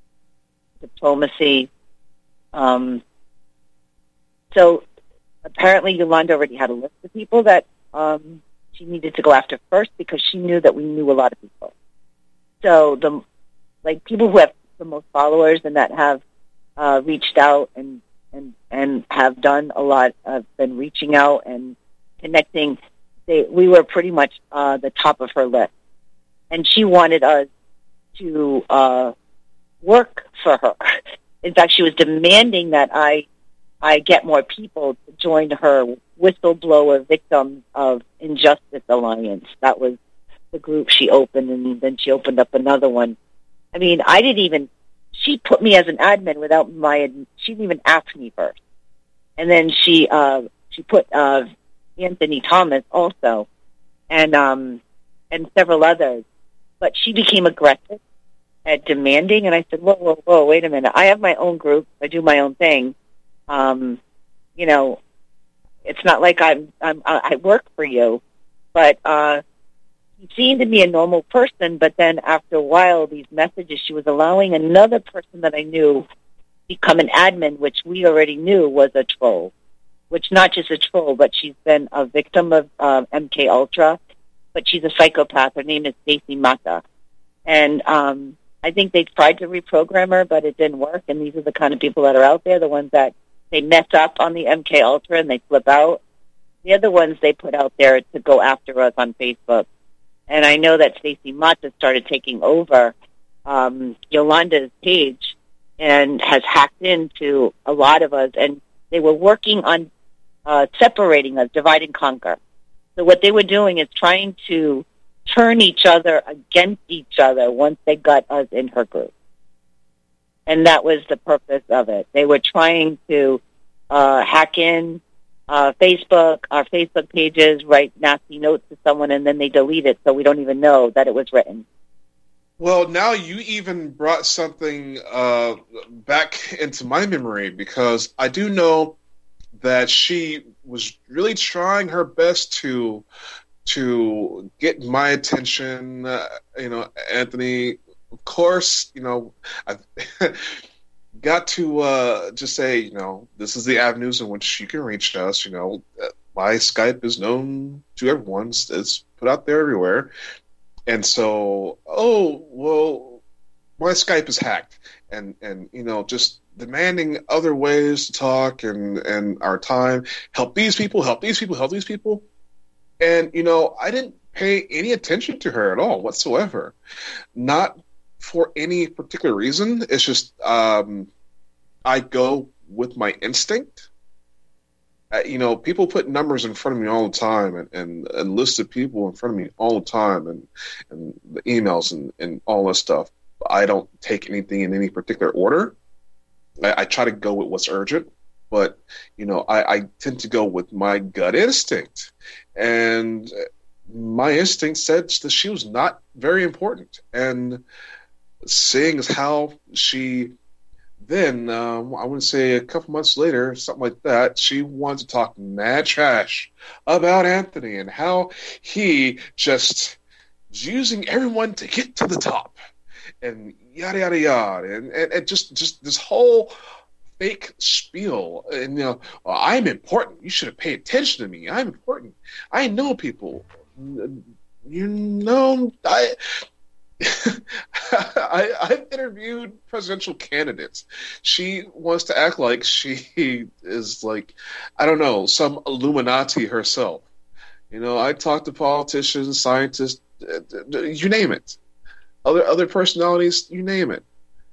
diplomacy. Um, so apparently Yolanda already had a list of people that um, she needed to go after first because she knew that we knew a lot of people. So the like people who have the most followers and that have uh, reached out and, and and have done a lot, have been reaching out and connecting. They, we were pretty much uh, the top of her list, and she wanted us to uh, work for her. In fact, she was demanding that I I get more people to join her whistleblower victims of Injustice Alliance. That was the group she opened, and then she opened up another one. I mean, I didn't even, she put me as an admin without my, she didn't even ask me first. And then she, uh, she put, uh, Anthony Thomas also, and, um, and several others. But she became aggressive at demanding, and I said, whoa, whoa, whoa, wait a minute. I have my own group. I do my own thing. Um, you know, it's not like I'm, I'm, I work for you, but, uh, he seemed to be a normal person, but then after a while, these messages, she was allowing another person that I knew become an admin, which we already knew was a troll, which not just a troll, but she's been a victim of uh, M K Ultra, but she's a psychopath. Her name is Stacey Mata. And um, I think they tried to reprogram her, but it didn't work, and these are the kind of people that are out there, the ones that they mess up on the M K Ultra and they flip out. The other ones they put out there to go after us on Facebook. And I know that Stacey Mata started taking over um, Yolanda's page and has hacked into a lot of us. And they were working on uh, separating us, divide and conquer. So what they were doing is trying to turn each other against each other once they got us in her group. And that was the purpose of it. They were trying to uh, hack in Uh, Facebook, our Facebook pages, write nasty notes to someone, and then they delete it, so we don't even know that it was written. Well, now you even brought something uh, back into my memory, because I do know that she was really trying her best to to get my attention. Uh, you know, Anthony, of course, you know, I got to uh, just say, you know, this is the avenues in which you can reach us. You know, my Skype is known to everyone. It's put out there everywhere. And so, oh, well, my Skype is hacked. And, and you know, just demanding other ways to talk and, and our time. Help these people, help these people, help these people. And, you know, I didn't pay any attention to her at all whatsoever. Not for any particular reason. It's just um, I go with my instinct. Uh, you know, people put numbers in front of me all the time, and, and, and lists of people in front of me all the time, and, and the emails and, and all this stuff. I don't take anything in any particular order. I, I try to go with what's urgent. but you know, I, I tend to go with my gut instinct, and my instinct said that she was not very important. And seeing as how she then, um, I would say a couple months later, something like that, she wanted to talk mad trash about Anthony and how he just is using everyone to get to the top and yada, yada, yada. And, and, and just, just this whole fake spiel. And, you know, well, I'm important. You should have paid attention to me. I'm important. I know people. You know, I... I, I've interviewed presidential candidates. She wants to act like she is like, I don't know, some Illuminati herself. You know, I talk to politicians, scientists, you name it. Other other personalities, you name it.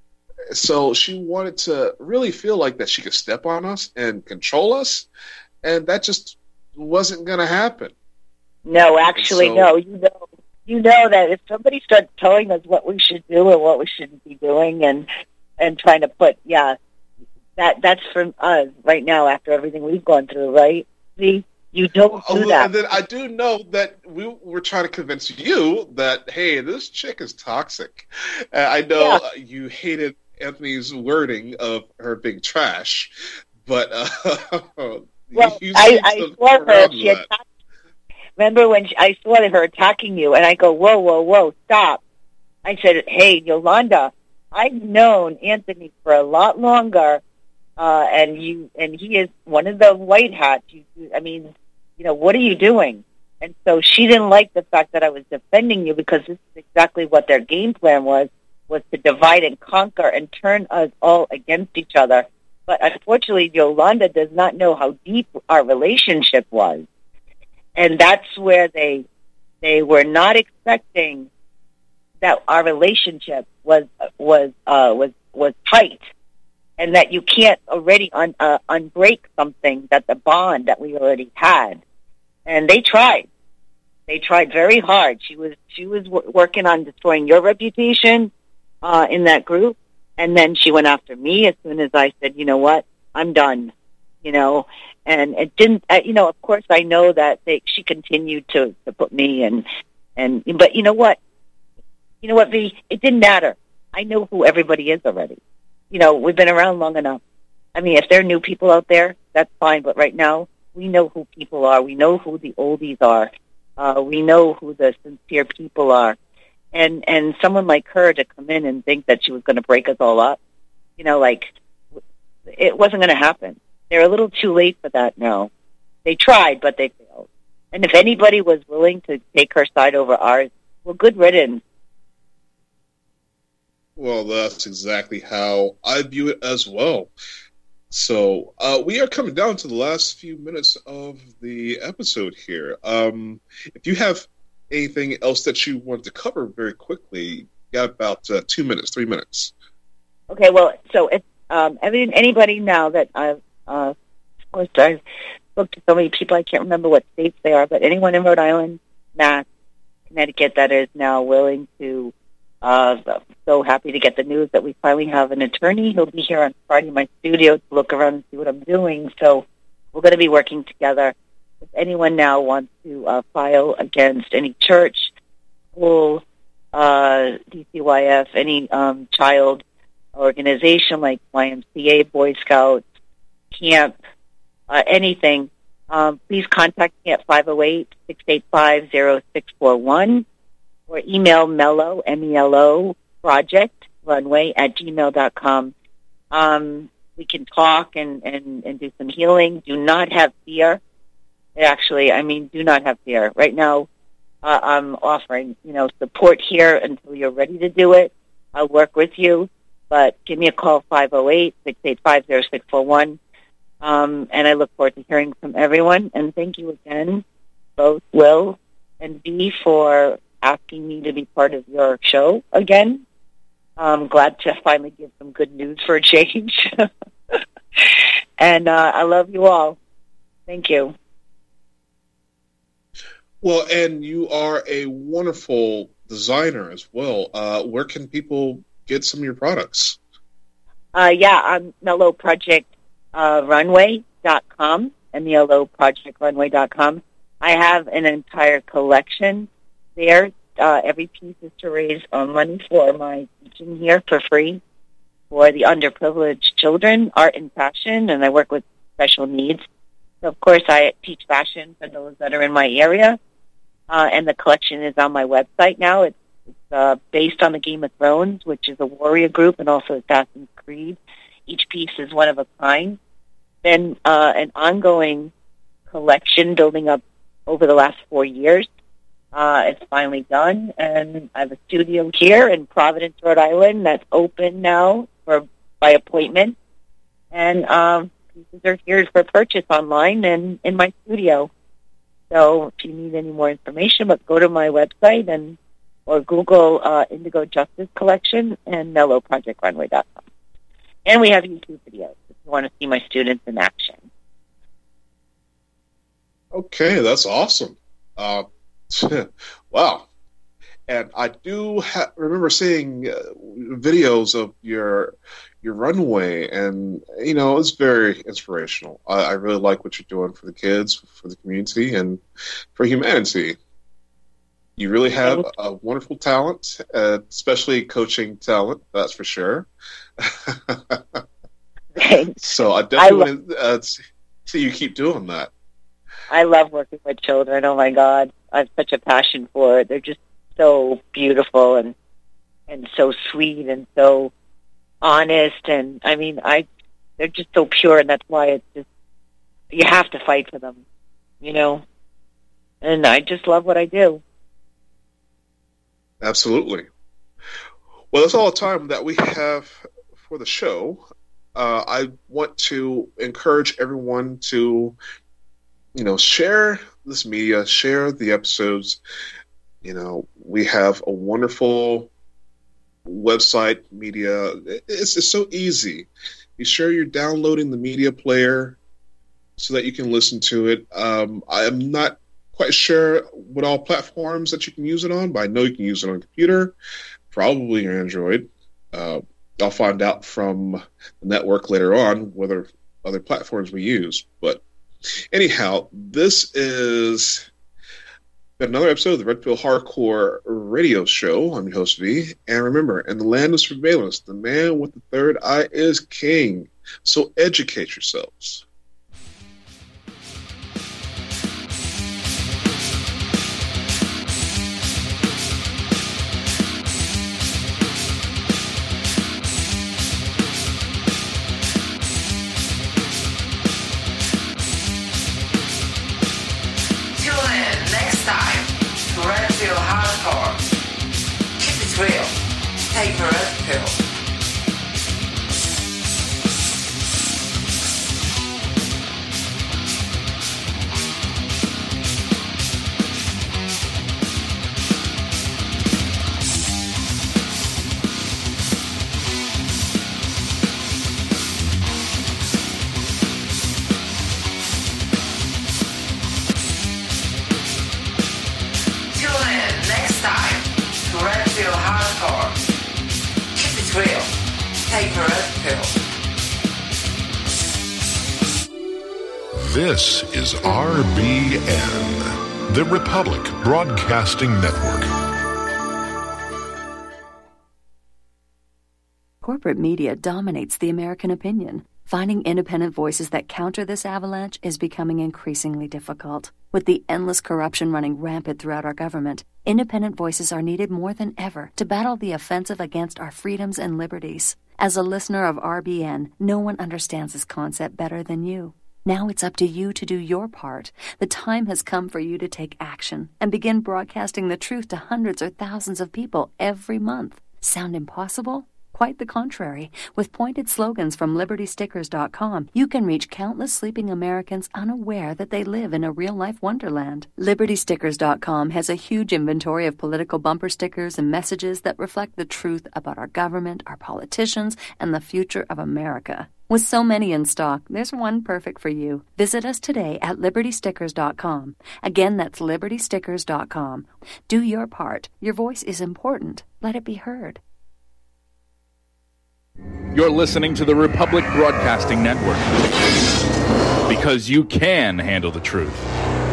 So she wanted to really feel like that she could step on us and control us, and that just wasn't going to happen. No, actually, so, no. You know. You know that if somebody starts telling us what we should do or what we shouldn't be doing, and and trying to put, yeah, that that's from us right now after everything we've gone through, right? See, you don't do that. And then I do know that we were trying to convince you that, hey, this chick is toxic. Uh, I know Yeah. you hated Anthony's wording of her being trash, but uh, Well, you I, seem I to saw her. around She that. attacked. Remember when she, I saw her attacking you, and I go, whoa, whoa, whoa, stop. I said, hey, Yolanda, I've known Anthony for a lot longer, uh, and you, and he is one of the white hats. You, I mean, you know, what are you doing? And so she didn't like the fact that I was defending you, because this is exactly what their game plan was, was to divide and conquer and turn us all against each other. But unfortunately, Yolanda does not know how deep our relationship was. And that's where they they were not expecting that our relationship was was uh, was was tight, and that you can't already un, uh, unbreak something, that the bond that we already had. And they tried, they tried very hard. She was she was w- working on destroying your reputation uh, in that group, and then she went after me as soon as I said, you know what, I'm done, you know. And it didn't, uh, you know, of course I know that they, she continued to, to put me and, and, but you know what? You know what, V? It didn't matter. I know who everybody is already. You know, we've been around long enough. I mean, if there are new people out there, that's fine. But right now, we know who people are. We know who the oldies are. Uh, we know who the sincere people are. And, and someone like her to come in and think that she was going to break us all up, you know, like, it wasn't going to happen. They're a little too late for that now. They tried, but they failed. And if anybody was willing to take her side over ours, well, good riddance. Well, that's exactly how I view it as well. So uh, we are coming down to the last few minutes of the episode here. Um, if you have anything else that you wanted to cover very quickly, you got about uh, two minutes, three minutes. Okay, well, so if um, I mean, anybody now that I've Uh, of course, I spoke to so many people, I can't remember what states they are, but anyone in Rhode Island, Mass, Connecticut that is now willing to, uh, so happy to get the news that we finally have an attorney. He'll be here on Friday in my studio to look around and see what I'm doing. So we're going to be working together. If anyone now wants to uh, file against any church, school, uh, D C Y F, any um, child organization like Y M C A, Boy Scouts, camp, uh, anything, um, please contact me at five oh eight, six eight five, oh six four one or email Melo, M E L O, project, runway at gmail dot com. Um, we can talk and, and, and do some healing. Do not have fear. Actually, I mean, do not have fear. Right now, uh, I'm offering, you know, support here until you're ready to do it. I'll work with you, but give me a call, five oh eight, six eight five, oh six four one. Um, and I look forward to hearing from everyone. And thank you again, both Will and V, for asking me to be part of your show again. I'm glad to finally give some good news for a change. And uh, I love you all. Thank you. Well, and you are a wonderful designer as well. Uh, where can people get some of your products? Uh, yeah, I'm Melo Project uh, runway dot com, M E L O project runway dot com. I have an entire collection there. Uh, every piece is to raise uh, money for my teaching here for free for the underprivileged children, art and fashion, and I work with special needs. So, of course, I teach fashion for those that are in my area, uh, and the collection is on my website now. It's, it's uh, based on the Game of Thrones, which is a warrior group, and also Assassin's Creed. Each piece is one of a kind. Then uh, an ongoing collection building up over the last four years. Uh, it's finally done, and I have a studio here in Providence, Rhode Island, that's open now for by appointment. And um, pieces are here for purchase online and in my studio. So if you need any more information, but go to my website and or Google uh, Indigo Justice Collection and mellow project runway dot com. And we have YouTube videos if you want to see my students in action. Okay, that's awesome. Uh, wow. And I do ha- remember seeing uh, videos of your your runway, and, you know, it's very inspirational. I, I really like what you're doing for the kids, for the community, and for humanity. You really have a wonderful talent, uh, especially coaching talent, that's for sure. So I definitely I lo- want to uh, see you keep doing that. I love working with children. Oh, my God. I have such a passion for it. They're just so beautiful and and so sweet and so honest. And, I mean, I they're just so pure, and that's why it's just, you have to fight for them, you know? And I just love what I do. Absolutely. Well, that's all the time that we have for the show. Uh, I want to encourage everyone to, you know, share this media, share the episodes. You know, we have a wonderful website media. It's, it's so easy. Be sure you're downloading the media player so that you can listen to it. Um, I am not quite sure what all platforms that you can use it on, but I know you can use it on a computer, probably your Android. Uh, I'll find out from the network later on whether other platforms we use. But anyhow, this is another episode of the Red Pill Hardcore Radio Show. I'm your host, V. And remember, in the land of surveillance, the man with the third eye is king. So educate yourselves. Take a red pill. Tune in next time to Red Pill Hardcore. Real. Take a red pill. This is R B N, the Republic Broadcasting Network. Corporate media dominates the American opinion. Finding independent voices that counter this avalanche is becoming increasingly difficult. With the endless corruption running rampant throughout our government, independent voices are needed more than ever to battle the offensive against our freedoms and liberties. As a listener of R B N, no one understands this concept better than you. Now it's up to you to do your part. The time has come for you to take action and begin broadcasting the truth to hundreds or thousands of people every month. Sound impossible? Quite the contrary. With pointed slogans from Liberty Stickers dot com, you can reach countless sleeping Americans unaware that they live in a real-life wonderland. Liberty Stickers dot com has a huge inventory of political bumper stickers and messages that reflect the truth about our government, our politicians, and the future of America. With so many in stock, there's one perfect for you. Visit us today at Liberty Stickers dot com. Again, that's Liberty Stickers dot com. Do your part. Your voice is important. Let it be heard. You're listening to the Republic Broadcasting Network, because you can handle the truth.